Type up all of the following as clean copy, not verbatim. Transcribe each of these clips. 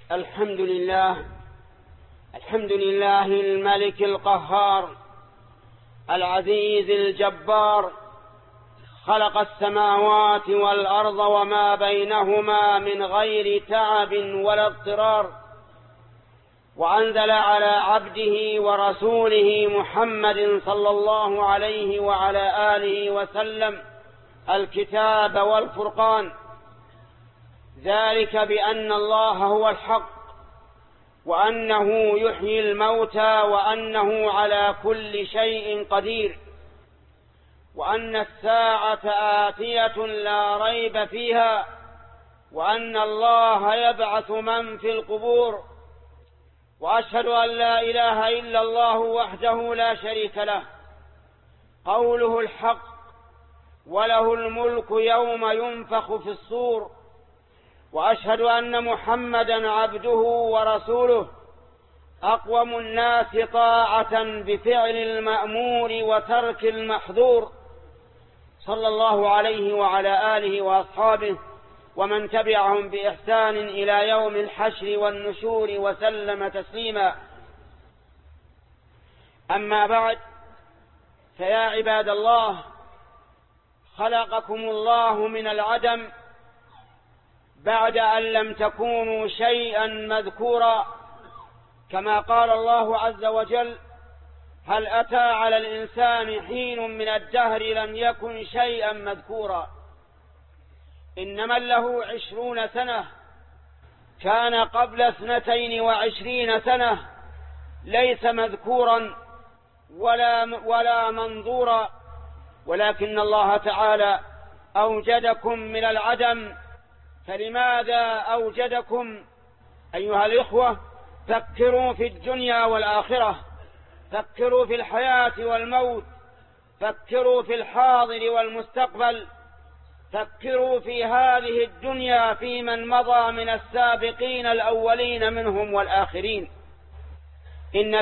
الحمد لله الملك القهار العزيز الجبار، خلق السماوات والأرض وما بينهما من غير تعب ولا اضطرار، وأنزل على عبده ورسوله محمد صلى الله عليه وعلى آله وسلم الكتاب والفرقان، ذلك بأن الله هو الحق، وأنه يحيي الموتى، وأنه على كل شيء قدير، وأن الساعة آتية لا ريب فيها، وأن الله يبعث من في القبور. وأشهد أن لا إله إلا الله وحده لا شريك له، قوله الحق، وله الملك يوم ينفخ في الصور. وأشهد أن محمدا عبده ورسوله، أقوم الناس طاعة بفعل المأمور وترك المحظور، صلى الله عليه وعلى آله وأصحابه ومن تبعهم بإحسان إلى يوم الحشر والنشور وسلم تسليما. أما بعد، فيا عباد الله، خلقكم الله من العدم بعد أن لم تكونوا شيئا مذكورا، كما قال الله عز وجل: هل أتى على الإنسان حين من الدهر لم يكن شيئا مذكورا. إن من له 20 سنة كان قبل 22 سنة ليس مذكورا ولا منظورا، ولكن الله تعالى أوجدكم من العدم. فلماذا أوجدكم أيها الإخوة؟ فكروا في الدنيا والآخرة، فكروا في الحياة والموت، فكروا في الحاضر والمستقبل، فكروا في هذه الدنيا في من مضى من السابقين الأولين منهم والآخرين. إن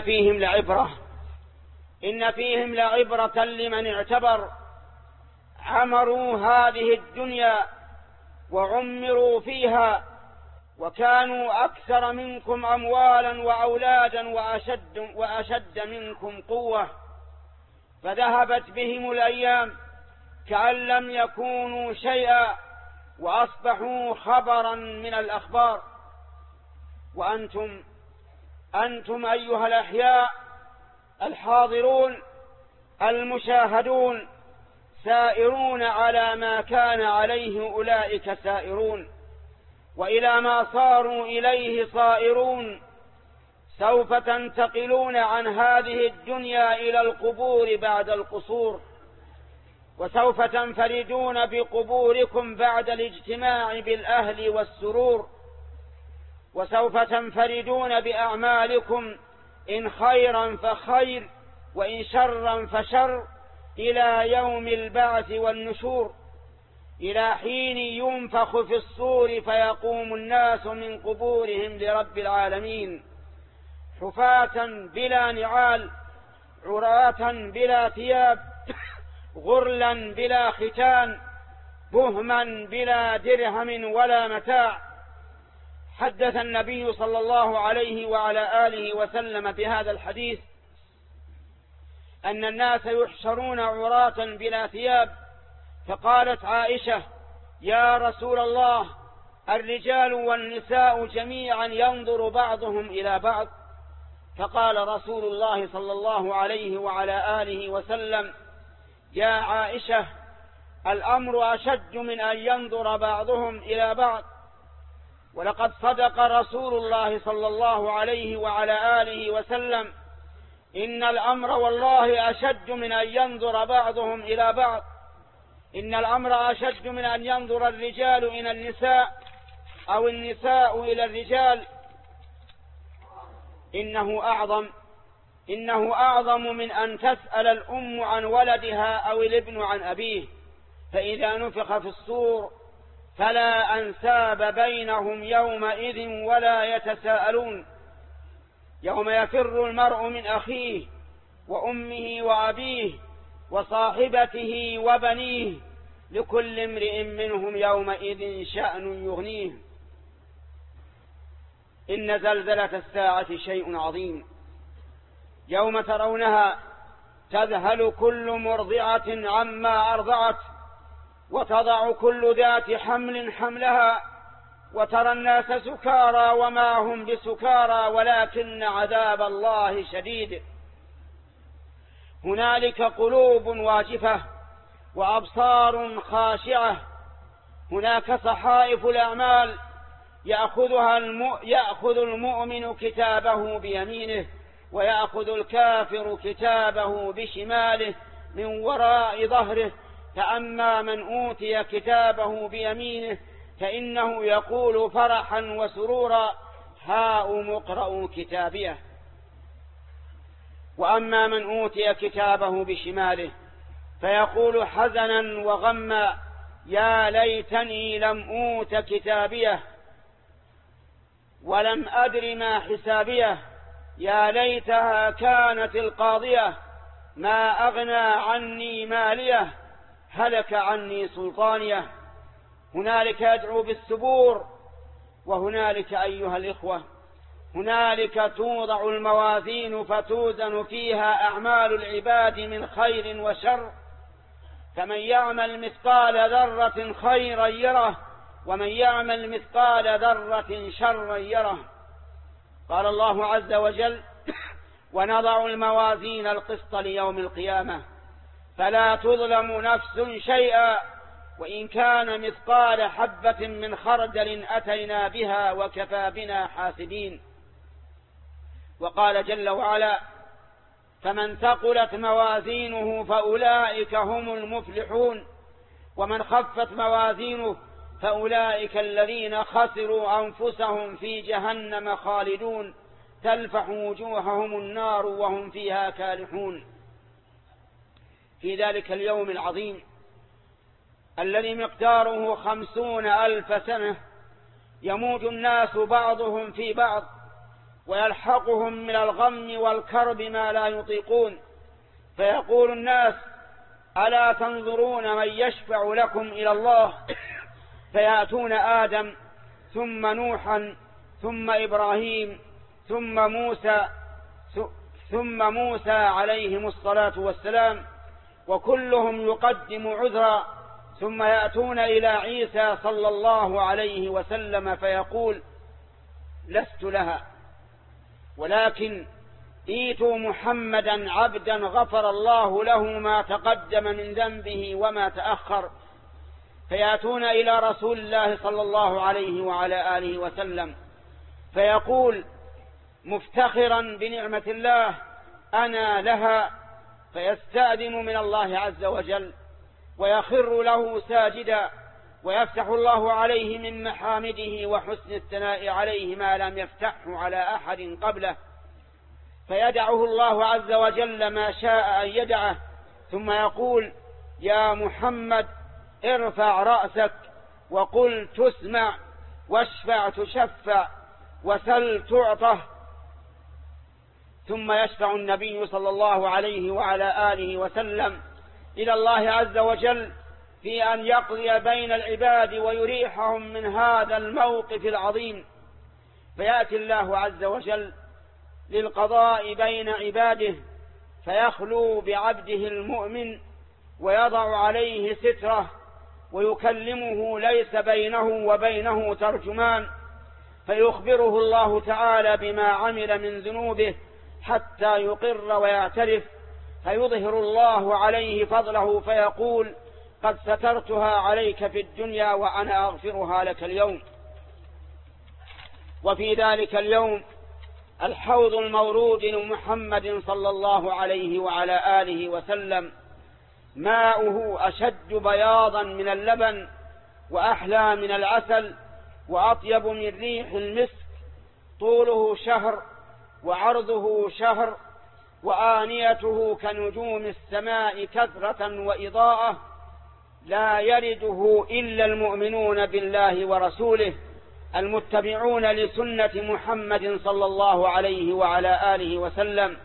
فيهم لعبرة لمن اعتبر. عمروا هذه الدنيا وعمروا فيها، وكانوا أكثر منكم أموالا وأولادا وأشد منكم قوة، فذهبت بهم الأيام كأن لم يكونوا شيئا، وأصبحوا خبرا من الأخبار. وأنتم أيها الأحياء الحاضرون المشاهدون سائرون على ما كان عليه أولئك سائرون، وإلى ما صاروا إليه صائرون. سوف تنتقلون عن هذه الدنيا إلى القبور بعد القصور، وسوف تنفردون بقبوركم بعد الاجتماع بالأهل والسرور، وسوف تنفردون بأعمالكم إن خيرا فخير وإن شرا فشر، إلى يوم البعث والنشور، إلى حين ينفخ في الصور فيقوم الناس من قبورهم لرب العالمين، حفاة بلا نعال، عراة بلا ثياب، غرلا بلا ختان، بهما بلا درهم ولا متاع. حدث النبي صلى الله عليه وعلى آله وسلم بهذا الحديث أن الناس يحشرون عراة بلا ثياب، فقالت عائشة: يا رسول الله، الرجال والنساء جميعا ينظر بعضهم إلى بعض؟ فقال رسول الله صلى الله عليه وعلى آله وسلم: يا عائشة، الأمر أشد من أن ينظر بعضهم إلى بعض، ولقد صدق رسول الله صلى الله عليه وعلى آله وسلم: إن الأمر والله أشد من أن ينظر بعضهم إلى بعض، إن الأمر أشد من أن ينظر الرجال إلى النساء أو النساء إلى الرجال. إنه أعظم من أن تسأل الأم عن ولدها أو الابن عن أبيه، فإذا نفخ في الصور فلا أنساب بينهم يومئذ ولا يتساءلون، يوم يفر المرء من أخيه وأمه وأبيه وصاحبته وبنيه، لكل امرئ منهم يومئذ شأن يغنيه. إن زلزلة الساعة شيء عظيم يوم ترونها تذهل كل مرضعة عما أرضعت وتضع كل ذات حمل حملها وترى الناس سكارى وما هم بسكارى ولكن عذاب الله شديد. هنالك قلوب واجفة وأبصار خاشعة. هناك صحائف الأعمال يأخذ المؤمن كتابه بيمينه ويأخذ الكافر كتابه بشماله من وراء ظهره. فأما من أوتي كتابه بيمينه فإنه يقول فرحا وسرورا هاؤم اقرءوا كتابيه. وأما من أوتي كتابه بشماله فيقول حزنا وغما يا ليتني لم أوت كتابيه ولم أدر ما حسابيه يا ليتها كانت القاضية ما أغنى عني ماليه هلك عني سلطانيه. هنالك يدعو بالثبور. وهنالك أيها الإخوة هنالك توضع الموازين فتوزن فيها أعمال العباد من خير وشر، فمن يعمل مثقال ذرة خيرا يره ومن يعمل مثقال ذرة شرا يره. قال الله عز وجل ونضع الموازين القسط ليوم القيامة فلا تظلم نفس شيئا وإن كان مثقال حبة من خردل أتينا بها وكفى بنا حاسبين. وقال جل وعلا فمن ثقلت موازينه فأولئك هم المفلحون ومن خفت موازينه فأولئك الذين خسروا أنفسهم في جهنم خالدون تلفح وجوههم النار وهم فيها كالحون. في ذلك اليوم العظيم الذي مقداره 50,000 سنة يموج الناس بعضهم في بعض ويلحقهم من الغم والكرب ما لا يطيقون، فيقول الناس ألا تنظرون من يشفع لكم إلى الله؟ فيأتون آدم ثم نوحا ثم إبراهيم ثم موسى عليهم الصلاة والسلام وكلهم يقدم عذرا، ثم يأتون إلى عيسى صلى الله عليه وسلم فيقول لست لها ولكن ائتوا محمدا عبدا غفر الله له ما تقدم من ذنبه وما تأخر. فيأتون إلى رسول الله صلى الله عليه وعلى آله وسلم فيقول مفتخرا بنعمة الله أنا لها، فيستأذن من الله عز وجل ويخر له ساجدا ويفتح الله عليه من محامده وحسن الثناء عليه ما لم يفتحه على أحد قبله، فيدعه الله عز وجل ما شاء أن يدعه ثم يقول يا محمد ارفع رأسك وقل تسمع واشفع تشفع وسل تعطه. ثم يشفع النبي صلى الله عليه وعلى آله وسلم إلى الله عز وجل في أن يقضي بين العباد ويريحهم من هذا الموقف العظيم، فيأتي الله عز وجل للقضاء بين عباده فيخلو بعبده المؤمن ويضع عليه ستره ويكلمه ليس بينه وبينه ترجمان، فيخبره الله تعالى بما عمل من ذنوبه حتى يقر ويعترف، فيظهر الله عليه فضله فيقول قد سترتها عليك في الدنيا وأنا أغفرها لك اليوم. وفي ذلك اليوم الحوض المورود لمحمد صلى الله عليه وعلى آله وسلم ماؤه أشد بياضا من اللبن وأحلى من العسل وأطيب من ريح المسك، طوله شهر وعرضه شهر وآنيته كنجوم السماء كثرة وإضاءة، لا يرده إلا المؤمنون بالله ورسوله المتبعون لسنة محمد صلى الله عليه وعلى آله وسلم.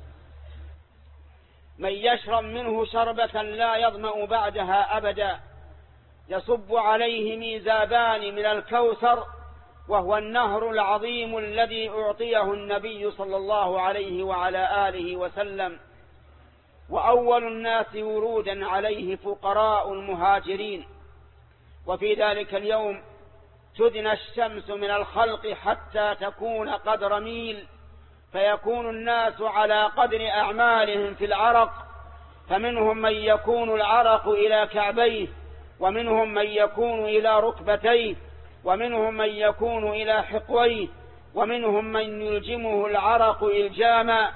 من يشرب منه شربة لا يظمأ بعدها أبدا، يصب عليه ميزابان من الكوثر وهو النهر العظيم الذي أعطيه النبي صلى الله عليه وعلى آله وسلم، وأول الناس ورودا عليه فقراء المهاجرين. وفي ذلك اليوم تدنى الشمس من الخلق حتى تكون قدر ميل، فيكون الناس على قدر أعمالهم في العرق، فمنهم من يكون العرق إلى كعبيه، ومنهم من يكون إلى ركبتيه، ومنهم من يكون إلى حقويه، ومنهم من يلجمه العرق إلجاما.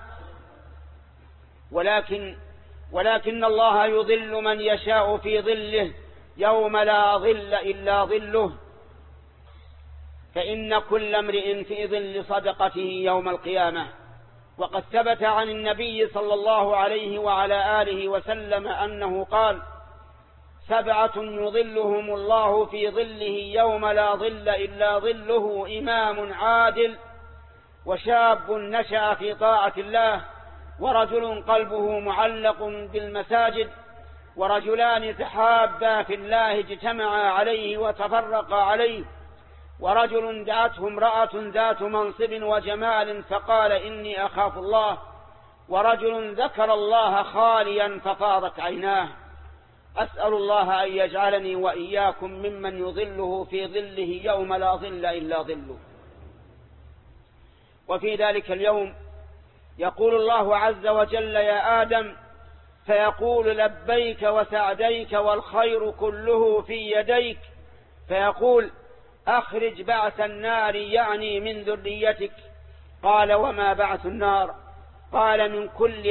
ولكن الله يظل من يشاء في ظله يوم لا ظل إلا ظله، فإن كل امرئ في ظل صدقته يوم القيامة. وقد ثبت عن النبي صلى الله عليه وعلى آله وسلم أنه قال: 7 يظلهم الله في ظله يوم لا ظل إلا ظله: إمام عادل، وشاب نشأ في طاعة الله، ورجل قلبه معلق بالمساجد، ورجلان تحابا في الله اجتمعا عليه وتفرقا عليه، ورجل دعته امرأة ذات منصب وجمال فقال: إني أخاف الله، ورجل ذكر الله خاليا ففاضت عيناه. أسأل الله أن يجعلني وإياكم ممن يظله في ظله يوم لا ظل إلا ظله. وفي ذلك اليوم يقول الله عز وجل: يا آدم، فيقول: لبيك وسعديك والخير كله في يديك، فيقول: أخرج بعث النار، يعني من ذريتك. قال: وما بعث النار؟ قال: من كل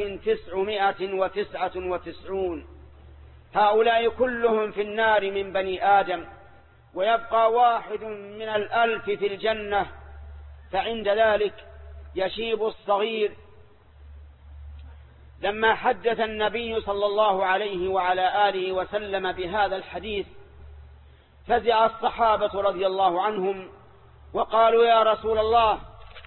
1999. هؤلاء كلهم في النار من بني آدم، ويبقى واحد من 1000 في الجنة. فعند ذلك يشيب الصغير. لما حدث النبي صلى الله عليه وعلى آله وسلم بهذا الحديث فزع الصحابة رضي الله عنهم وقالوا: يا رسول الله،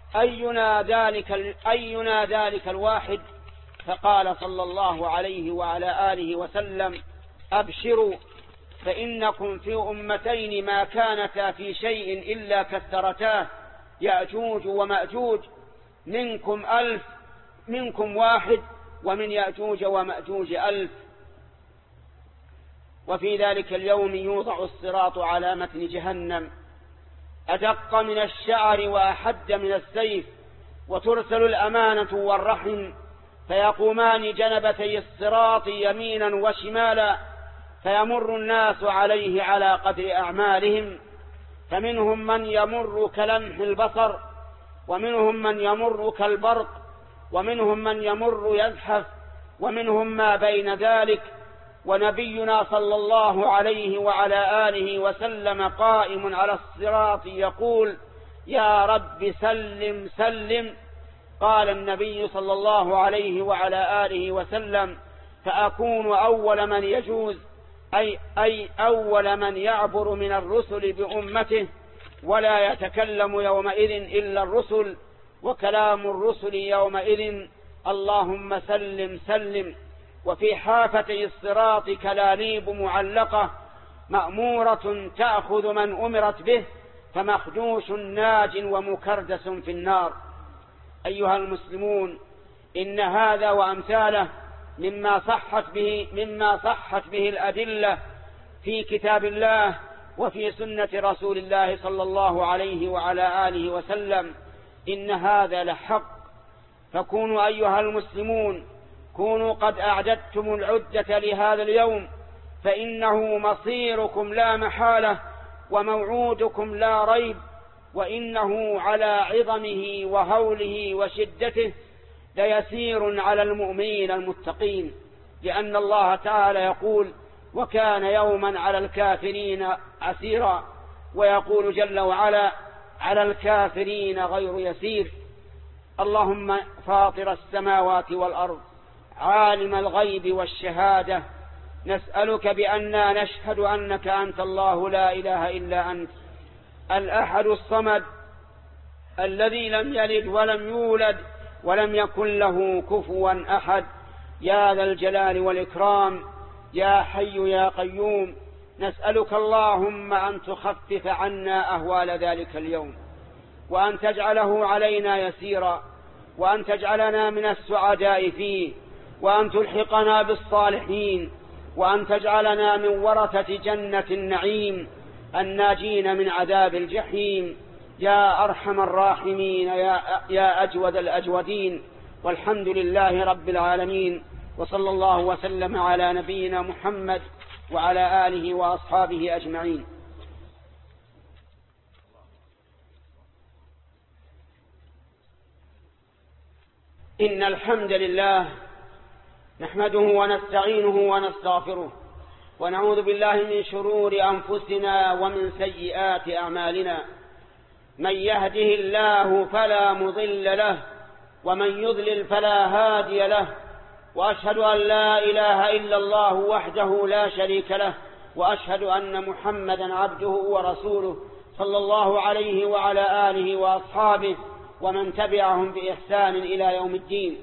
أينا ذلك الواحد؟ فقال صلى الله عليه وعلى آله وسلم: أبشروا، فإنكم في أمتين ما كانتا في شيء إلا كثرتاه، يأجوج ومأجوج، منكم 1000، منكم 1، ومن يأجوج ومأجوج 1000. وفي ذلك اليوم يوضع الصراط على متن جهنم أدق من الشعر وأحد من السيف، وترسل الأمانة والرحم، فيقومان جنبتي الصراط يمينا وشمالا، فيمر الناس عليه على قدر أعمالهم، فمنهم من يمر كلمح البصر، ومنهم من يمر كالبرق، ومنهم من يمر يزحف، ومنهم ما بين ذلك. ونبينا صلى الله عليه وعلى آله وسلم قائم على الصراط يقول: يا رب سلم سلم. قال النبي صلى الله عليه وعلى آله وسلم: فأكون أول من يجوز، أي أول من يعبر من الرسل بأمته، ولا يتكلم يومئذ إلا الرسل، وكلام الرسل يومئذ: اللهم سلم سلم. وفي حافتي الصراط كلاليب معلقة مأمورة تأخذ من أمرت به، فمخدوش ناج ومكردس في النار. أيها المسلمون، إن هذا وأمثاله مما صحت به الأدلة في كتاب الله وفي سنة رسول الله صلى الله عليه وعلى آله وسلم. إن هذا لحق، فكونوا أيها المسلمون كونوا قد أعددتم العدة لهذا اليوم، فإنه مصيركم لا محالة، وموعودكم لا ريب، وإنه على عظمه وهوله وشدته ليسير على المؤمنين المتقين، لأن الله تعالى يقول: وكان يوما على الكافرين عسيرا، ويقول جل وعلا: على الكافرين غير يسير. اللهم فاطر السماوات والأرض، عالم الغيب والشهادة، نسألك بأننا نشهد أنك أنت الله لا إله إلا أنت، الأحد الصمد، الذي لم يلد ولم يولد ولم يكن له كفوا أحد، يا ذا الجلال والإكرام، يا حي يا قيوم، نسألك اللهم أن تخفف عنا أهوال ذلك اليوم، وأن تجعله علينا يسيرا، وأن تجعلنا من السعداء فيه، وأن تلحقنا بالصالحين، وأن تجعلنا من ورثة جنة النعيم الناجين من عذاب الجحيم، يا أرحم الراحمين يا أجود الأجودين. والحمد لله رب العالمين، وصلى الله وسلم على نبينا محمد وعلى آله وأصحابه أجمعين. إن الحمد لله نحمده ونستعينه ونستغفره، ونعوذ بالله من شرور أنفسنا ومن سيئات أعمالنا. من يهده الله فلا مضل له، ومن يضلل فلا هادي له، وأشهد أن لا إله إلا الله وحده لا شريك له، وأشهد أن محمدا عبده ورسوله صلى الله عليه وعلى آله وأصحابه ومن تبعهم بإحسان إلى يوم الدين.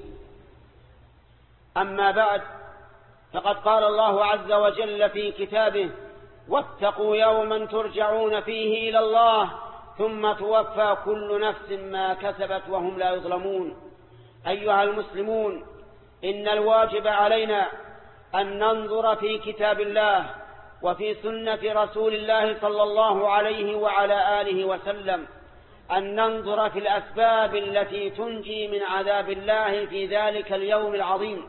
أما بعد، فقد قال الله عز وجل في كتابه: واتقوا يوما ترجعون فيه إلى الله ثم توفى كل نفس ما كسبت وهم لا يظلمون. أيها المسلمون، إن الواجب علينا أن ننظر في كتاب الله وفي سنة رسول الله صلى الله عليه وعلى آله وسلم، أن ننظر في الأسباب التي تنجي من عذاب الله في ذلك اليوم العظيم،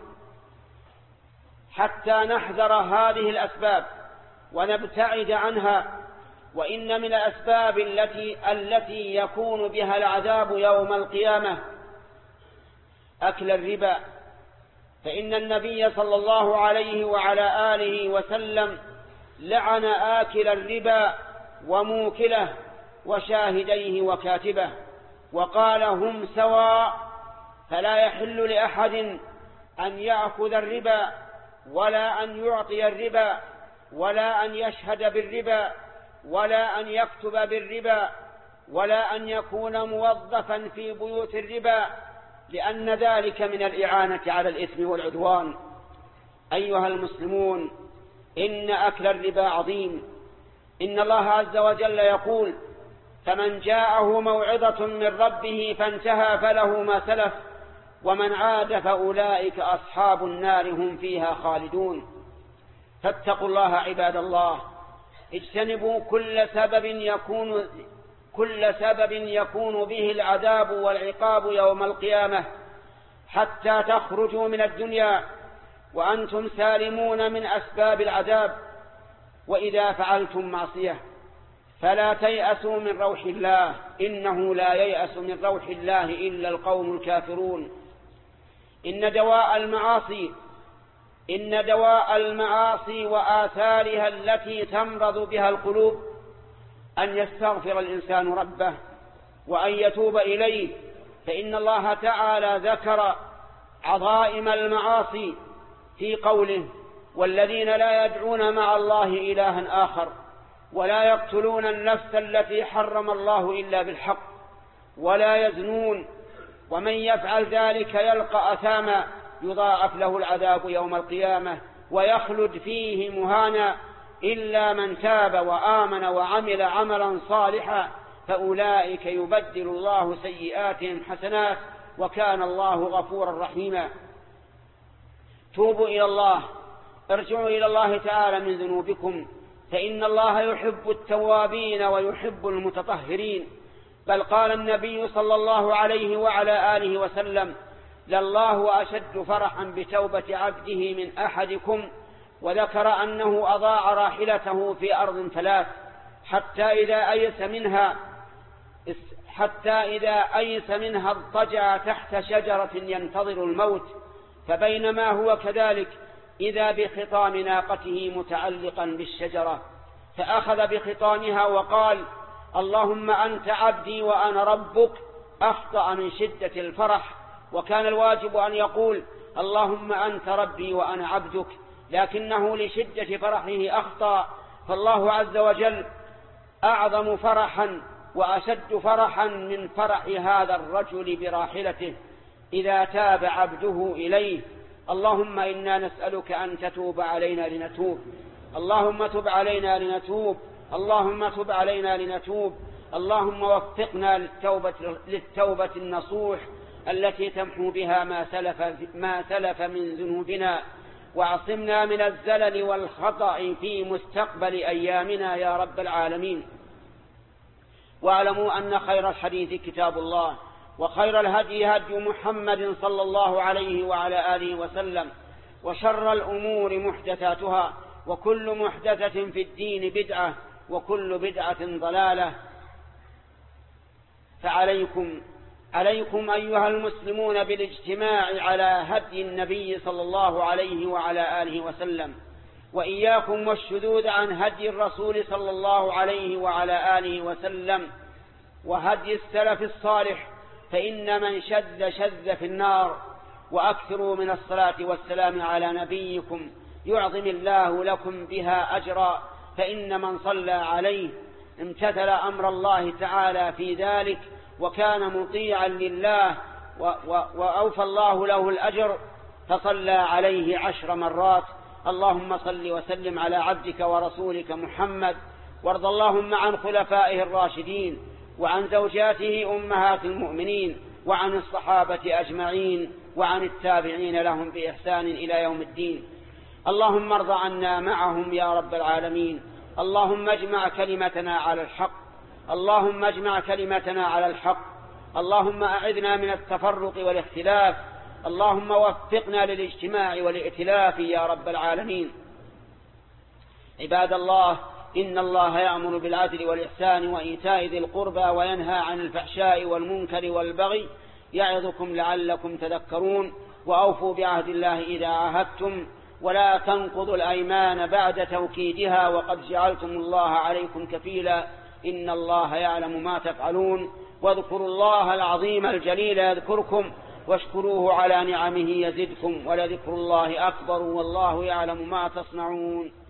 حتى نحذر هذه الأسباب ونبتعد عنها. وإن من الأسباب التي يكون بها العذاب يوم القيامة أكل الربا، فإن النبي صلى الله عليه وعلى آله وسلم لعن آكل الربا وموكله وشاهديه وكاتبه، وقال: هم سواء، فلا يحل لأحد أن يأخذ الربا ولا أن يعطي الربا ولا أن يشهد بالربا ولا أن يكتب بالربا ولا أن يكون موظفا في بيوت الربا، لأن ذلك من الإعانة على الإثم والعدوان. أيها المسلمون، إن أكل الربا عظيم. إن الله عز وجل يقول: فمن جاءه موعظة من ربه فانتهى فله ما سلف ومن عاد فأولئك أصحاب النار هم فيها خالدون. فاتقوا الله عباد الله، اجتنبوا كل سبب يكون به العذاب والعقاب يوم القيامة، حتى تخرجوا من الدنيا وأنتم سالمون من أسباب العذاب. وإذا فعلتم معصية فلا تيأسوا من روح الله، إنه لا ييأس من روح الله إلا القوم الكافرون. إن دواء المعاصي وآثارها التي تمرض بها القلوب أن يستغفر الإنسان ربه وأن يتوب إليه، فإن الله تعالى ذكر عظائم المعاصي في قوله: والذين لا يدعون مع الله إلها آخر ولا يقتلون النفس التي حرم الله إلا بالحق ولا يزنون ومن يفعل ذلك يلقى أثاما يضاعف له العذاب يوم القيامة ويخلد فيه مهانا إلا من تاب وآمن وعمل عملا صالحا فأولئك يبدل الله سيئاتهم حسنات وكان الله غفورا رحيما. توبوا إلى الله، ارجعوا إلى الله تعالى من ذنوبكم، فإن الله يحب التوابين ويحب المتطهرين. بل قال النبي صلى الله عليه وعلى آله وسلم: لله أشد فرحا بتوبة عبده من أحدكم، وذكر أنه أضاع راحلته في أرض ثلاث حتى إذا أيس منها اضطجع تحت شجرة ينتظر الموت، فبينما هو كذلك إذا بخطام ناقته متعلقا بالشجرة، فأخذ بخطامها وقال: اللهم أنت عبدي وأنا ربك. أخطأ من شدة الفرح، وكان الواجب أن يقول: اللهم أنت ربي وأنا عبدك، لكنه لشدة فرحه أخطأ. فالله عز وجل أعظم فرحا وأشد فرحا من فرح هذا الرجل براحلته إذا تاب عبده إليه. اللهم إنا نسألك أن تتوب علينا لنتوب، اللهم تب علينا لنتوب، اللهم تب علينا لنتوب، اللهم وفقنا للتوبة النصوح التي تمحو بها ما سلف من ذنوبنا، واعصمنا من الزلل والخطأ في مستقبل أيامنا يا رب العالمين. واعلموا أن خير الحديث كتاب الله، وخير الهدي هدي محمد صلى الله عليه وعلى آله وسلم، وشر الأمور محدثاتها، وكل محدثة في الدين بدعة، وكل بدعة ضلالة. فعليكم أيها المسلمون بالاجتماع على هدي النبي صلى الله عليه وعلى آله وسلم، وإياكم والشذوذ عن هدي الرسول صلى الله عليه وعلى آله وسلم وهدي السلف الصالح، فإن من شذ في النار. وأكثروا من الصلاة والسلام على نبيكم يعظم الله لكم بها أجرا، فإن من صلى عليه امتثل أمر الله تعالى في ذلك، وكان مطيعا لله، وأوفى الله له الأجر، فصلى عليه 10 مرات. اللهم صل وسلم على عبدك ورسولك محمد، وارض اللهم عن خلفائه الراشدين، وعن زوجاته أمهات المؤمنين، وعن الصحابة أجمعين، وعن التابعين لهم بإحسان إلى يوم الدين. اللهم ارض عنا معهم يا رب العالمين. اللهم اجمع كلمتنا على الحق، اللهم اجمع كلمتنا على الحق، اللهم أعذنا من التفرق والاختلاف، اللهم وفقنا للاجتماع والائتلاف يا رب العالمين. عباد الله، إن الله يأمر بالعدل والإحسان وإيتاء ذي القربى، وينهى عن الفحشاء والمنكر والبغي، يعظكم لعلكم تذكرون. وأوفوا بعهد الله إذا عاهدتم، ولا تنقضوا الأيمان بعد توكيدها، وقد جعلتم الله عليكم كفيلا، إن الله يعلم ما تفعلون. واذكروا الله العظيم الجليل يذكركم، واشكروه على نعمه يزدكم، ولذكر الله أكبر، والله يعلم ما تصنعون.